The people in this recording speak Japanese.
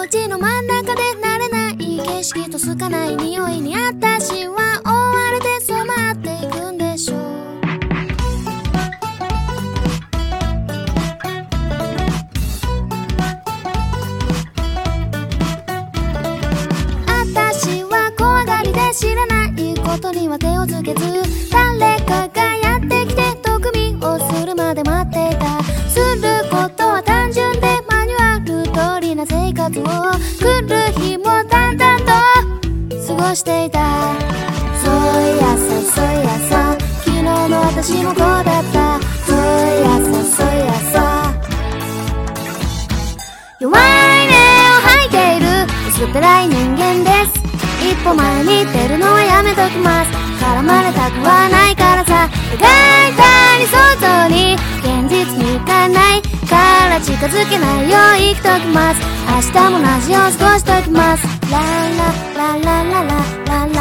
道の真ん中で慣れない景色と透かない匂いに私は追われて染まっていくんでしょう。私は怖がりで知らないことには手をつけず、誰かがやってきて毒味をするまで待っていた。することは単純でマニュアル通りな生活を来る日も淡々と過ごしていた。そういやさそういやさ、昨日の私もこうだった。そういやさそういやさ、弱い根を吐いている薄っぺらい人間です。一歩前に出るのはやめときます。絡まれたくはないからさ。描いた理想像に現実にいかないから近づけないよう生きときます。明日も同じを過ごしときます。ララララララララ